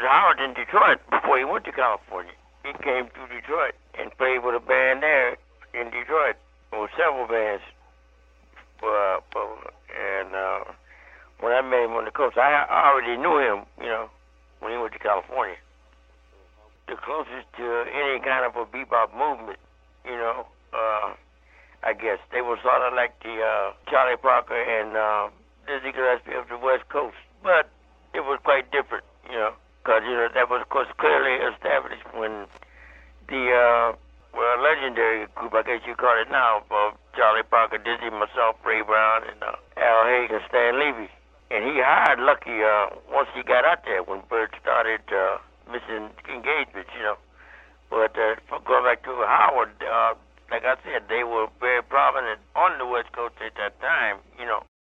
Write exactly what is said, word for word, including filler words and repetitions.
Howard in Detroit before he went to California. He came to Detroit and played with a band there in Detroit, or several bands. Uh, and uh, when I met him on the coast, I, I already knew him, you know, when he went to California. The closest to any kind of a bebop movement, you know, uh, I guess. They were sort of like the uh, Charlie Parker and uh, Dizzy Gillespie of the West Coast. But it was quite different, you know, because, you know, that was, of course, clearly established when the, uh, well, legendary group, I guess you call it now, of Charlie Parker, Dizzy, myself, Ray Brown, and uh, Al Haig and Stan Levy. And he hired Lucky uh, once he got out there when Bird started uh, missing engagements, you know. But uh, going back to Howard, uh, like I said, they were very prominent on the West Coast at that time, you know.